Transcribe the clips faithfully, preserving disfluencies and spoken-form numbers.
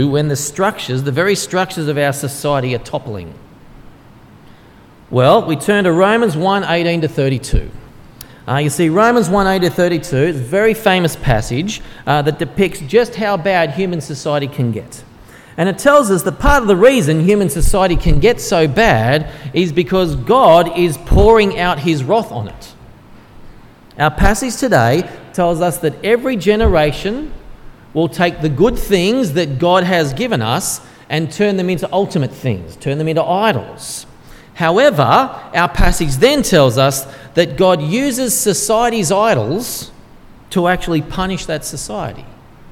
when the structures, the very structures of our society are toppling? Well, we turn to Romans one, eighteen to thirty-two. Uh, you see, Romans one, eighteen to thirty-two is a very famous passage uh, that depicts just how bad human society can get. And it tells us that part of the reason human society can get so bad is because God is pouring out his wrath on it. Our passage today tells us that every generation will take the good things that God has given us and turn them into ultimate things, turn them into idols. However, our passage then tells us that God uses society's idols to actually punish that society.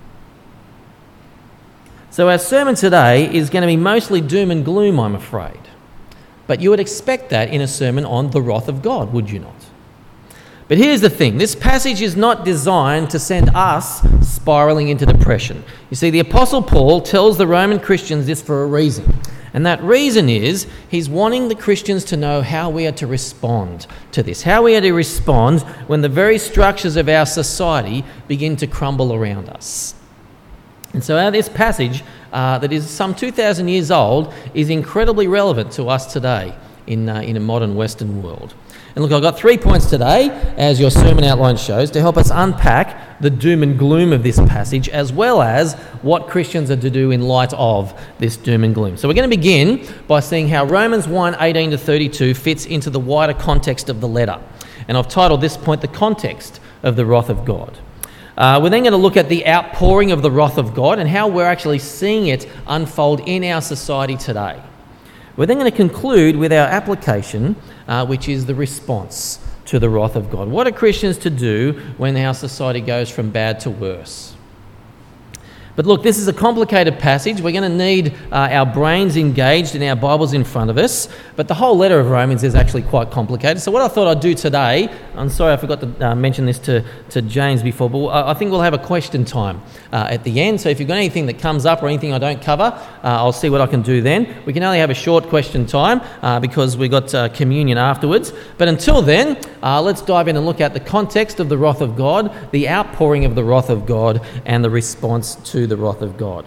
So our sermon today is going to be mostly doom and gloom, I'm afraid. But you would expect that in a sermon on the wrath of God, would you not? But here's the thing, this passage is not designed to send us spiralling into depression. You see, the Apostle Paul tells the Roman Christians this for a reason. And that reason is he's wanting the Christians to know how we are to respond to this, how we are to respond when the very structures of our society begin to crumble around us. And so our, this passage uh, that is some two thousand years old is incredibly relevant to us today in, uh, in a modern Western world. And look, I've got three points today, as your sermon outline shows, to help us unpack the doom and gloom of this passage, as well as what Christians are to do in light of this doom and gloom. So we're going to begin by seeing how Romans one, eighteen to thirty-two fits into the wider context of the letter. And I've titled this point, The Context of the Wrath of God. Uh, we're then going to look at the outpouring of the wrath of God and how we're actually seeing it unfold in our society today. We're then going to conclude with our application, uh, which is the response to the wrath of God. What are Christians to do when our society goes from bad to worse? But look, this is a complicated passage. We're going to need uh, our brains engaged and our Bibles in front of us. But the whole letter of Romans is actually quite complicated. So what I thought I'd do today, I'm sorry I forgot to uh, mention this to, to James before, but I think we'll have a question time uh, at the end. So if you've got anything that comes up or anything I don't cover, uh, I'll see what I can do then. We can only have a short question time uh, because we've got uh, communion afterwards. But until then, uh, let's dive in and look at the context of the wrath of God, the outpouring of the wrath of God, and the response to the wrath of God.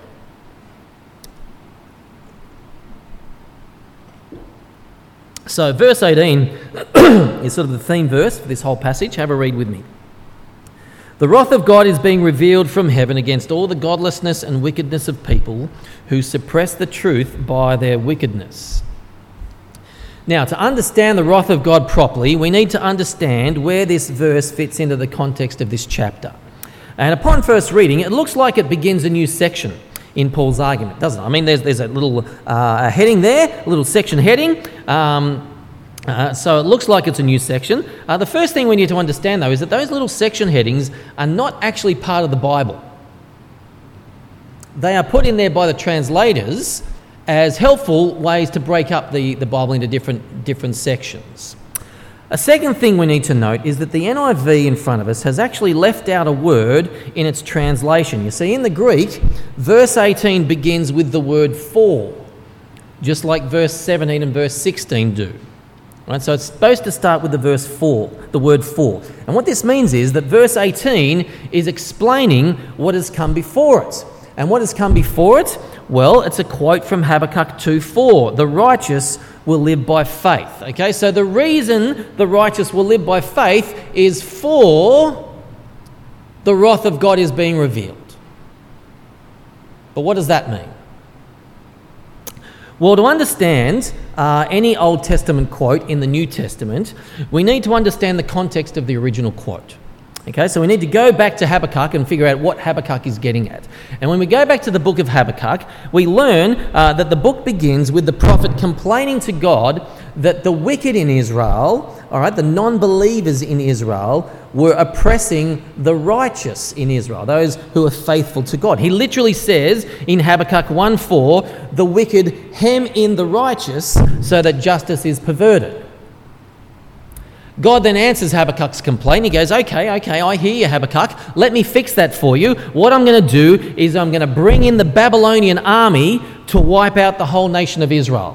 So verse eighteen is sort of the theme verse for this whole passage. Have a read with me. The wrath of God is being revealed from heaven against all the godlessness and wickedness of people who suppress the truth by their wickedness. Now, to understand the wrath of God properly, we need to understand where this verse fits into the context of this chapter. And upon first reading, it looks like it begins a new section in Paul's argument, doesn't it? I mean, there's there's a little uh, heading there, a little section heading. Um, uh, so it looks like it's a new section. Uh, the first thing we need to understand, though, is that those little section headings are not actually part of the Bible. They are put in there by the translators as helpful ways to break up the, the Bible into different different sections. A second thing we need to note is that the N I V in front of us has actually left out a word in its translation. You see, in the Greek, verse eighteen begins with the word for, just like verse seventeen and verse sixteen do. Right? So it's supposed to start with the verse for, the word for. And what this means is that verse eighteen is explaining what has come before it. And what has come before it? Well, it's a quote from Habakkuk two four. The righteous will live by faith. Okay, so the reason the righteous will live by faith is for the wrath of God is being revealed. But what does that mean? Well, to understand uh, any Old Testament quote in the New Testament, we need to understand the context of the original quote. Okay, so we need to go back to Habakkuk and figure out what Habakkuk is getting at. And when we go back to the book of Habakkuk, we learn uh, that the book begins with the prophet complaining to God that the wicked in Israel, all right, the non-believers in Israel, were oppressing the righteous in Israel, those who are faithful to God. He literally says in Habakkuk one four, the wicked hem in the righteous so that justice is perverted. God then answers Habakkuk's complaint. He goes, okay, okay, I hear you, Habakkuk. Let me fix that for you. What I'm going to do is I'm going to bring in the Babylonian army to wipe out the whole nation of Israel.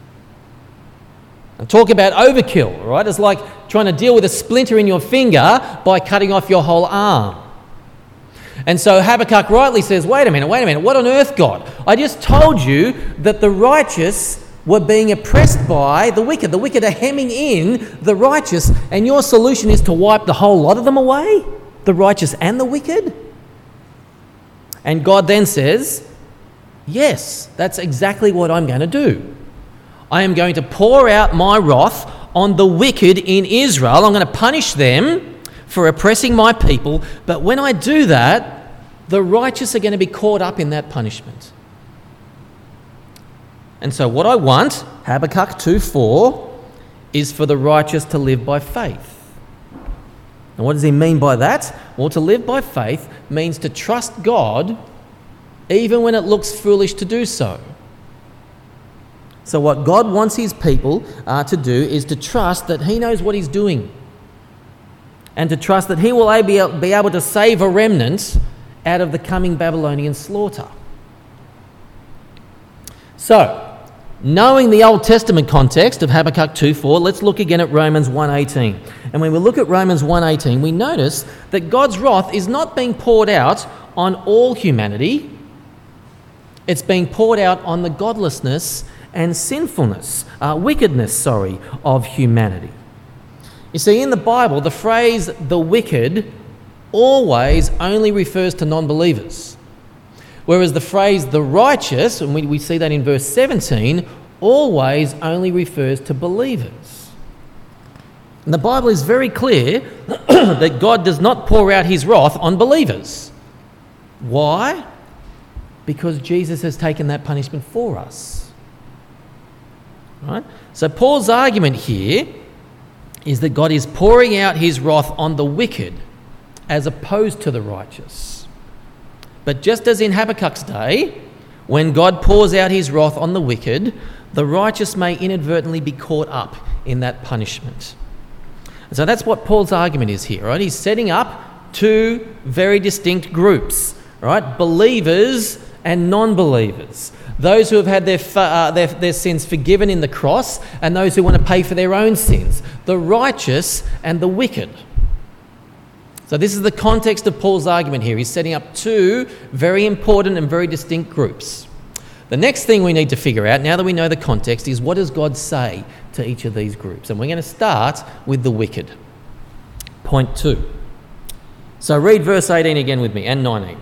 And talk about overkill, right? It's like trying to deal with a splinter in your finger by cutting off your whole arm. And so Habakkuk rightly says, wait a minute, wait a minute, what on earth, God? I just told you that the righteous were being oppressed by the wicked. The wicked are hemming in the righteous, and your solution is to wipe the whole lot of them away, the righteous and the wicked? And God then says, yes, that's exactly what I'm going to do. I am going to pour out my wrath on the wicked in Israel. I'm going to punish them for oppressing my people. But when I do that, the righteous are going to be caught up in that punishment. And so what I want, Habakkuk two four, is for the righteous to live by faith. And what does he mean by that? Well, to live by faith means to trust God even when it looks foolish to do so. So what God wants his people uh, to do is to trust that he knows what he's doing, and to trust that he will be able to save a remnant out of the coming Babylonian slaughter. So, knowing the Old Testament context of Habakkuk two four, let's look again at Romans one eighteen. And when we look at Romans one eighteen, we notice that God's wrath is not being poured out on all humanity. It's being poured out on the godlessness and sinfulness, uh, wickedness, sorry, of humanity. You see, in the Bible, the phrase the wicked always only refers to non-believers, whereas the phrase the righteous, and we, we see that in verse seventeen, always only refers to believers. And the Bible is very clear that God does not pour out his wrath on believers. Why? Because Jesus has taken that punishment for us. Right? So Paul's argument here is that God is pouring out his wrath on the wicked as opposed to the righteous. But just as in Habakkuk's day, when God pours out his wrath on the wicked, the righteous may inadvertently be caught up in that punishment. And so that's what Paul's argument is here, right? He's setting up two very distinct groups, right? Believers and non-believers. Those who have had their, uh, their, their sins forgiven in the cross, and those who want to pay for their own sins. The righteous and the wicked. So this is the context of Paul's argument here. He's setting up two very important and very distinct groups. The next thing we need to figure out, now that we know the context, is what does God say to each of these groups? And we're going to start with the wicked. Point two. So read verse eighteen again with me, and nineteen.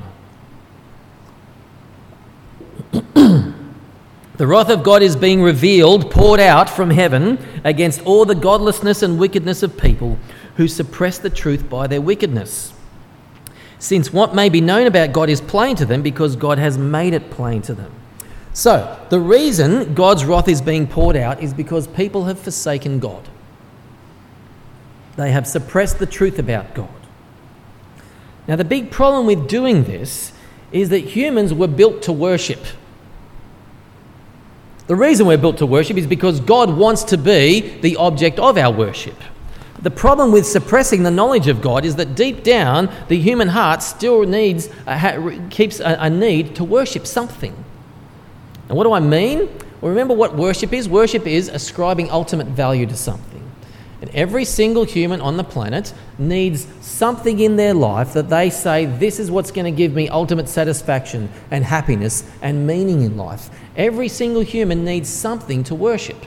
The wrath of God is being revealed, poured out from heaven against all the godlessness and wickedness of people who suppress the truth by their wickedness. Since what may be known about God is plain to them because God has made it plain to them. So, the reason God's wrath is being poured out is because people have forsaken God. They have suppressed the truth about God. Now, the big problem with doing this is that humans were built to worship. The reason we're built to worship is because God wants to be the object of our worship. The problem with suppressing the knowledge of God is that deep down, the human heart still needs, uh, ha- keeps a, a need to worship something. And what do I mean? Well, remember what worship is? Worship is ascribing ultimate value to something. And every single human on the planet needs something in their life that they say, this is what's going to give me ultimate satisfaction and happiness and meaning in life. Every single human needs something to worship.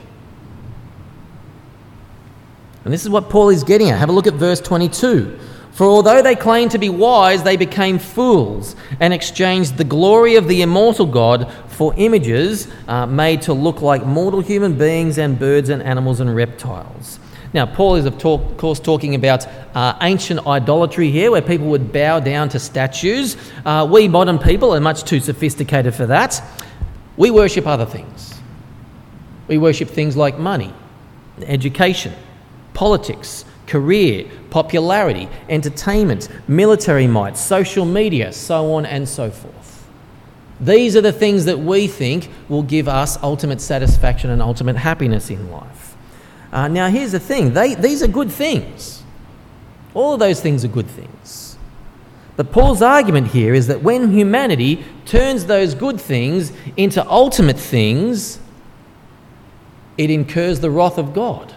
And this is what Paul is getting at. Have a look at verse twenty-two. For although they claimed to be wise, they became fools and exchanged the glory of the immortal God for images uh, made to look like mortal human beings and birds and animals and reptiles. Now, Paul is, of talk, course, talking about uh, ancient idolatry here, where people would bow down to statues. Uh, we modern people are much too sophisticated for that. We worship other things. We worship things like money, education, politics, career, popularity, entertainment, military might, social media, so on and so forth. These are the things that we think will give us ultimate satisfaction and ultimate happiness in life. Uh, now, here's the thing. They, these are good things. All of those things are good things. But Paul's argument here is that when humanity turns those good things into ultimate things, it incurs the wrath of God.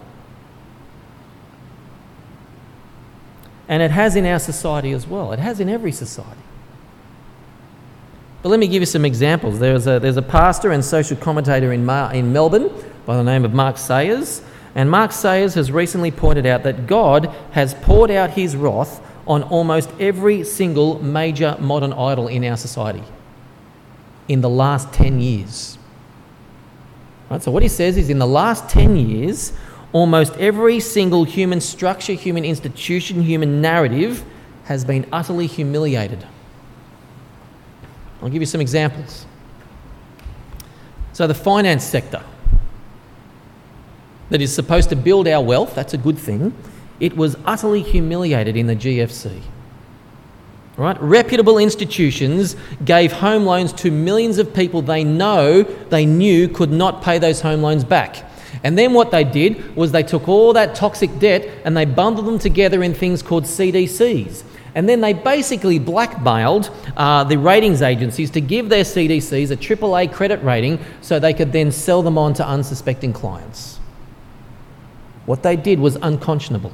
And it has in our society as well. It has in every society. But let me give you some examples. There's a, there's a pastor and social commentator in, Mar- in Melbourne by the name of Mark Sayers, and Mark Sayers has recently pointed out that God has poured out his wrath on almost every single major modern idol in our society in the last ten years. Right, so what he says is in the last ten years, almost every single human structure, human institution, human narrative has been utterly humiliated. I'll give you some examples. So the finance sector that is supposed to build our wealth, that's a good thing, it was utterly humiliated in the G F C. Right? Reputable institutions gave home loans to millions of people they know, they knew could not pay those home loans back. And then what they did was they took all that toxic debt and they bundled them together in things called C D Cs. And then they basically blackmailed uh, the ratings agencies to give their C D Cs a triple A credit rating so they could then sell them on to unsuspecting clients. What they did was unconscionable.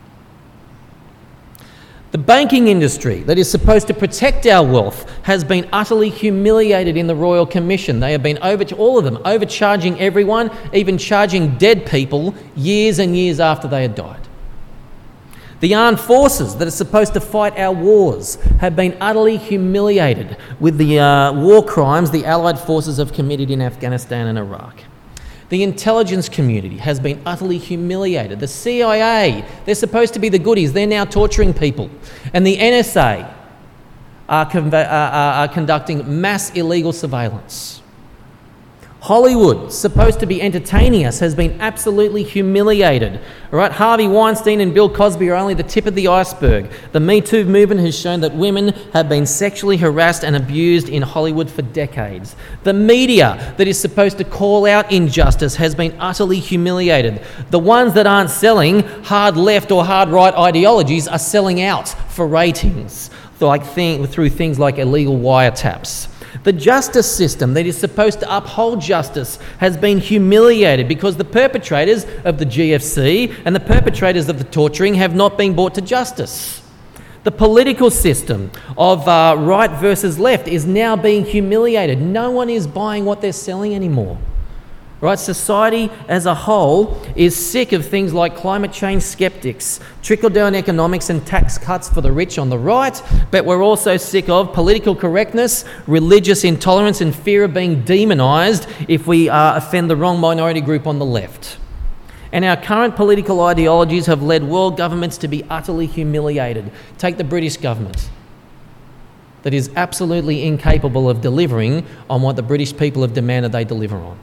The banking industry that is supposed to protect our wealth has been utterly humiliated in the Royal Commission. They have been, over all of them, overcharging everyone, even charging dead people years and years after they had died. The armed forces that are supposed to fight our wars have been utterly humiliated with the uh, war crimes the Allied forces have committed in Afghanistan and Iraq. The intelligence community has been utterly humiliated. The C I A, they're supposed to be the goodies, they're now torturing people. And the N S A are, con- are, are conducting mass illegal surveillance. Hollywood, supposed to be entertaining us, has been absolutely humiliated. All right, Harvey Weinstein and Bill Cosby are only the tip of the iceberg. The Me Too movement has shown that women have been sexually harassed and abused in Hollywood for decades. The media that is supposed to call out injustice has been utterly humiliated. The ones that aren't selling hard left or hard right ideologies are selling out for ratings, like thing, through things like illegal wiretaps. The justice system that is supposed to uphold justice has been humiliated because the perpetrators of the G F C and the perpetrators of the torturing have not been brought to justice. The political system of uh, right versus left is now being humiliated. No one is buying what they're selling anymore. Right? Society as a whole is sick of things like climate change skeptics, trickle-down economics and tax cuts for the rich on the right, but we're also sick of political correctness, religious intolerance and fear of being demonised if we uh, offend the wrong minority group on the left. And our current political ideologies have led world governments to be utterly humiliated. Take the British government, that is absolutely incapable of delivering on what the British people have demanded they deliver on.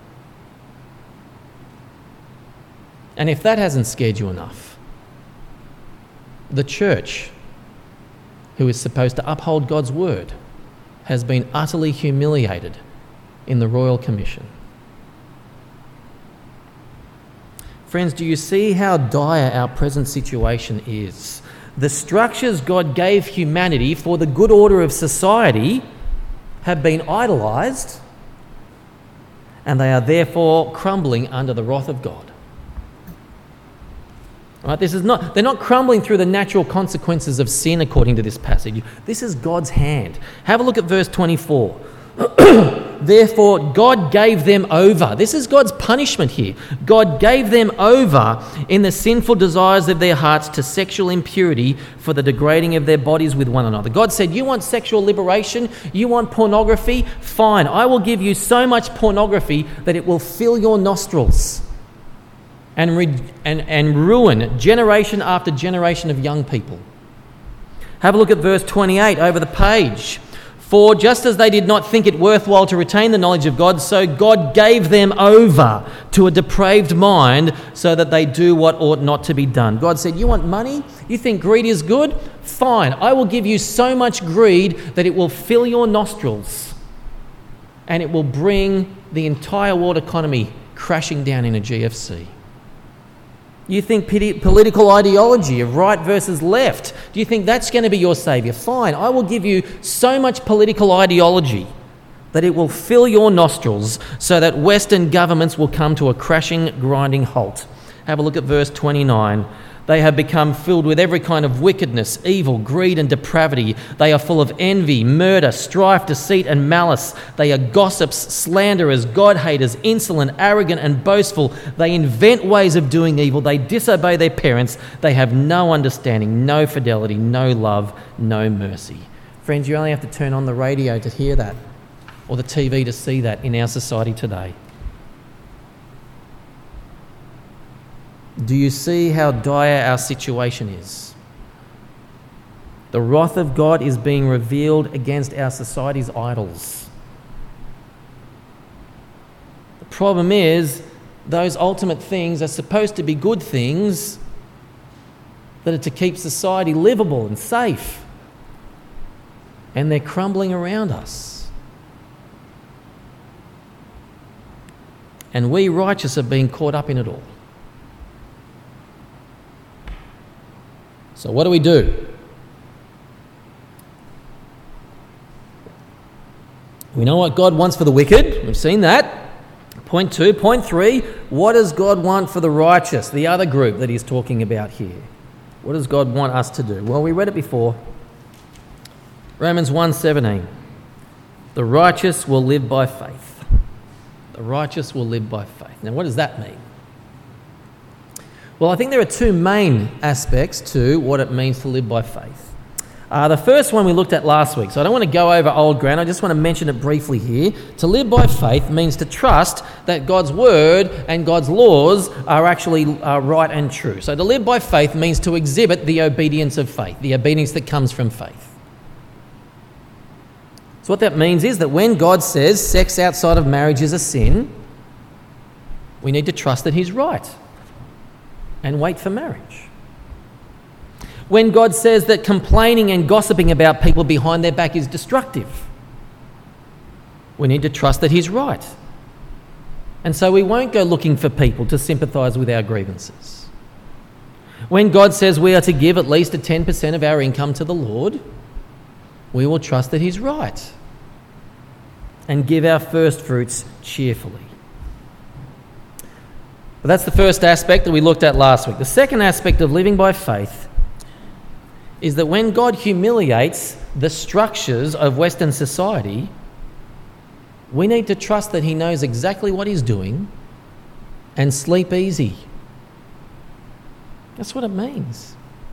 And if that hasn't scared you enough, the church, who is supposed to uphold God's word, has been utterly humiliated in the Royal Commission. Friends, do you see how dire our present situation is? The structures God gave humanity for the good order of society have been idolised, and they are therefore crumbling under the wrath of God. Right, this is not, they're not crumbling through the natural consequences of sin according to this passage. This is God's hand. Have a look at verse twenty-four. Therefore, God gave them over. This is God's punishment here. God gave them over in the sinful desires of their hearts to sexual impurity for the degrading of their bodies with one another. God said, you want sexual liberation? You want pornography? Fine. I will give you so much pornography that it will fill your nostrils and, re- and, and ruin generation after generation of young people. Have a look at verse twenty-eight over the page. For just as they did not think it worthwhile to retain the knowledge of God, so God gave them over to a depraved mind so that they do what ought not to be done. God said, you want money? You think greed is good? Fine, I will give you so much greed that it will fill your nostrils and it will bring the entire world economy crashing down in a G F C. You think political ideology of right versus left, do you think that's going to be your saviour? Fine, I will give you so much political ideology that it will fill your nostrils so that Western governments will come to a crashing, grinding halt. Have a look at verse twenty-nine. They have become filled with every kind of wickedness, evil, greed and depravity. They are full of envy, murder, strife, deceit and malice. They are gossips, slanderers, God-haters, insolent, arrogant and boastful. They invent ways of doing evil. They disobey their parents. They have no understanding, no fidelity, no love, no mercy. Friends, you only have to turn on the radio to hear that, or the T V to see that in our society today. Do you see how dire our situation is? The wrath of God is being revealed against our society's idols. The problem is, those ultimate things are supposed to be good things that are to keep society livable and safe. And they're crumbling around us. And we righteous are being caught up in it all. So what do we do? We know what God wants for the wicked. We've seen that. Point two. Point three, what does God want for the righteous, the other group that he's talking about here? What does God want us to do? Well, we read it before. Romans one seventeen. The righteous will live by faith. The righteous will live by faith. Now, what does that mean? Well, I think there are two main aspects to what it means to live by faith. Uh, the first one we looked at last week, so I don't want to go over old ground, I just want to mention it briefly here. To live by faith means to trust that God's word and God's laws are actually uh, right and true. So to live by faith means to exhibit the obedience of faith, the obedience that comes from faith. So what that means is that when God says sex outside of marriage is a sin, we need to trust that he's right and wait for marriage. When God says that complaining and gossiping about people behind their back is destructive, we need to trust that he's right. And so we won't go looking for people to sympathise with our grievances. When God says we are to give at least a ten percent of our income to the Lord, we will trust that he's right and give our first fruits cheerfully. But that's the first aspect that we looked at last week. The second aspect of living by faith is that when God humiliates the structures of Western society, we need to trust that he knows exactly what he's doing and sleep easy. That's what it means.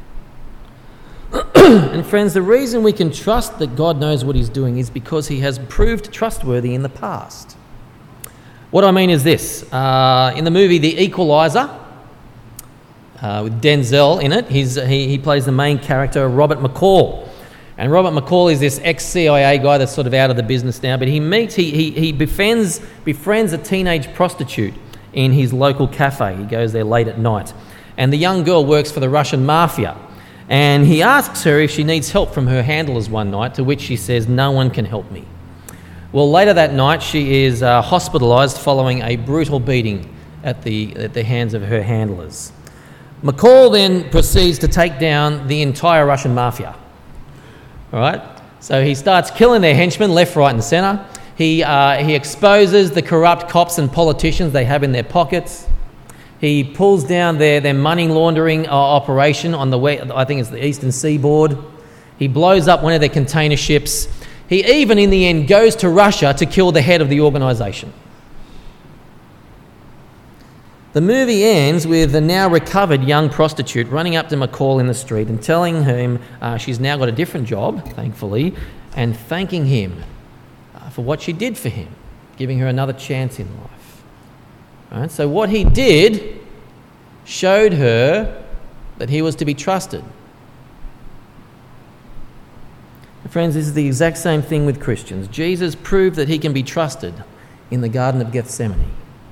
And friends, the reason we can trust that God knows what he's doing is because he has proved trustworthy in the past. What I mean is this. Uh, in the movie The Equalizer, uh, with Denzel in it, he's, he, he plays the main character, Robert McCall. And Robert McCall is this ex-C I A guy that's sort of out of the business now, but he meets, he, he, he befriends, befriends a teenage prostitute in his local cafe. He goes there late at night. And the young girl works for the Russian mafia. And he asks her if she needs help from her handlers one night, to which she says, "No one can help me." Well, later that night, she is uh, hospitalised following a brutal beating at the, at the hands of her handlers. McCall then proceeds to take down the entire Russian mafia. All right? So he starts killing their henchmen left, right and centre. He, uh, he exposes the corrupt cops and politicians they have in their pockets. He pulls down their, their money laundering uh, operation on the, way, I think it's the eastern seaboard. He blows up one of their container ships. He even, in the end, goes to Russia to kill the head of the organisation. The movie ends with the now recovered young prostitute running up to McCall in the street and telling him uh, she's now got a different job, thankfully, and thanking him uh, for what she did for him, giving her another chance in life. All right, so what he did showed her that he was to be trusted. Friends, this is the exact same thing with Christians. Jesus proved that he can be trusted in the Garden of Gethsemane.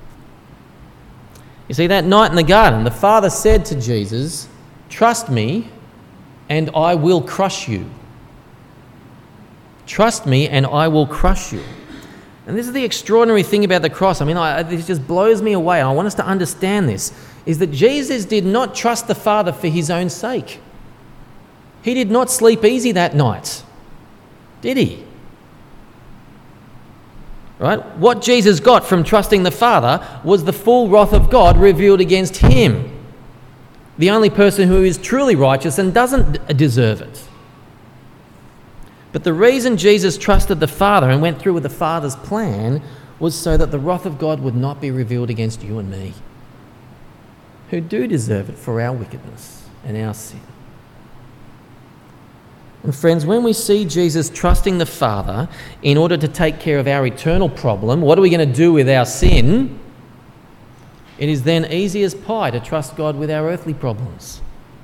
You see, that night in the garden, the Father said to Jesus, "Trust me and I will crush you. Trust me and I will crush you." And this is the extraordinary thing about the cross. I mean, I, this just blows me away. I want us to understand this, is that Jesus did not trust the Father for his own sake. He did not sleep easy that night, did he? Right? What Jesus got from trusting the Father was the full wrath of God revealed against him. the only person who is truly righteous and doesn't deserve it. But the reason Jesus trusted the Father and went through with the Father's plan was so that the wrath of God would not be revealed against you and me, who do deserve it for our wickedness and our sin. And friends, when we see Jesus trusting the Father in order to take care of our eternal problem, what are we going to do with our sin? It is then easy as pie to trust God with our earthly problems.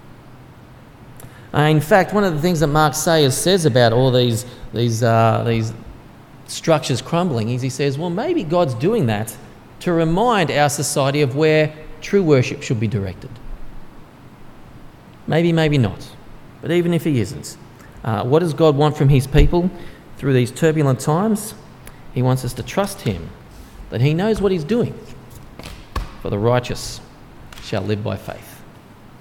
Uh, in fact, one of the things that Mark Sayers says about all these, these, uh, these structures crumbling is he says, well, maybe God's doing that to remind our society of where true worship should be directed. Maybe, maybe not. But even if he isn't, uh, what does God want from his people through these turbulent times? He wants us to trust him, that he knows what he's doing. For the righteous shall live by faith.